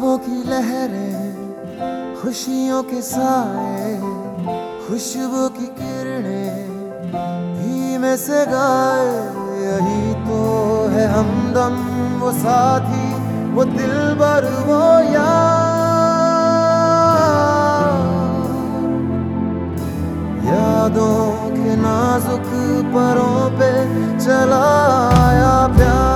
ख्वाबों की लहरें, खुशियों के साए, खुशबू की किरणें धीमे से गाए। यही तो है हमदम, वो साथी, वो दिलबर, वो यार। यादों के नाजुक परों पे चलाया प्यार,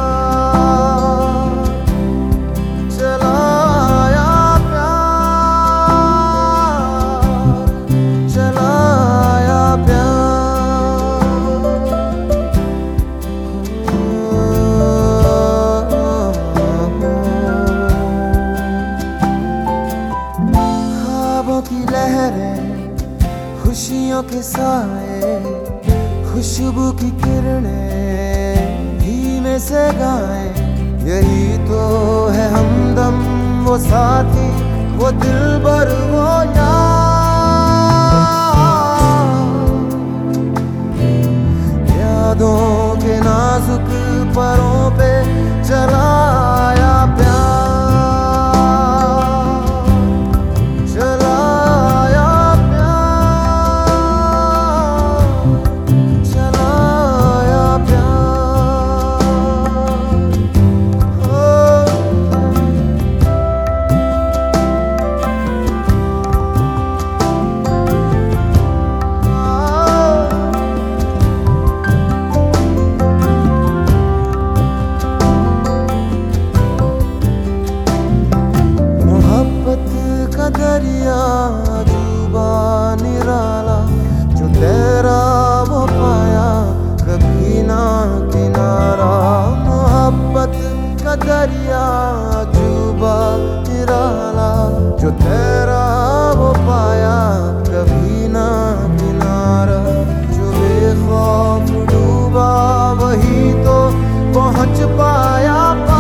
खुशियों के साए, खुशबू की किरणें धीमे से गाएं। यही तो है हमदम, वो साथी, वो दिलबर, वो यार। यादों के नाजुक परों पे चलाया प्यार, दरिया जुबा निराला, जो तेरा वो पाया कभी ना किनारा। मोहब्बत का दरिया जुबा निराला, जो तेरा वो पाया कभी ना किनारा। जो बेखौफ डूबा वही तो पहुंच पाया पार।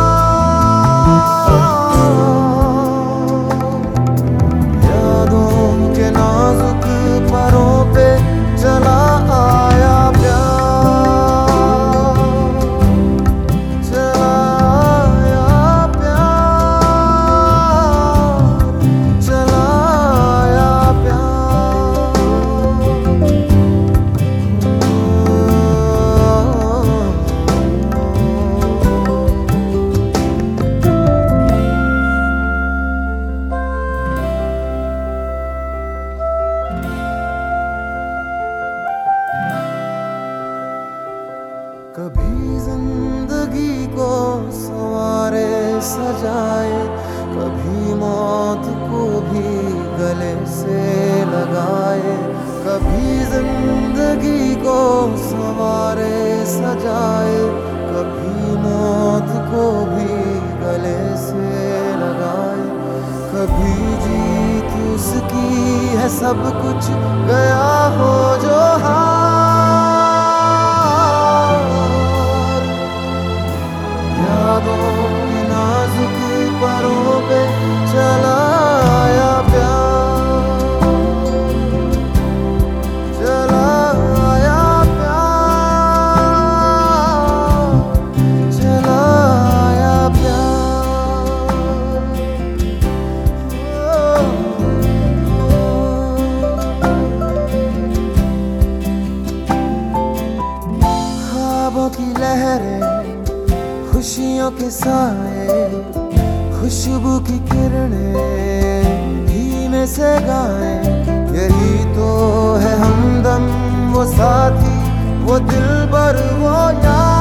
परों पे चला आया प्यार, चला आया प्यार, चला आया प्यार। कभी जिंदगी को सवारे सजाए, कभी मौत को भी गले से लगाए। कभी जिंदगी को सवारे सजाए, कभी मौत को भी गले से लगाए। कभी जीत उसकी है सब कुछ गया हो जो यादों के नाजुक परों पे चलाया प्यार, चलाया प्यार, चलाया प्यार। ख्वाबों की लहरें, खुशियों के साए, खुशबू की किरणें धीमे से गाएं। यही तो है हमदम, वो साथी, वो दिलबर, वो यार।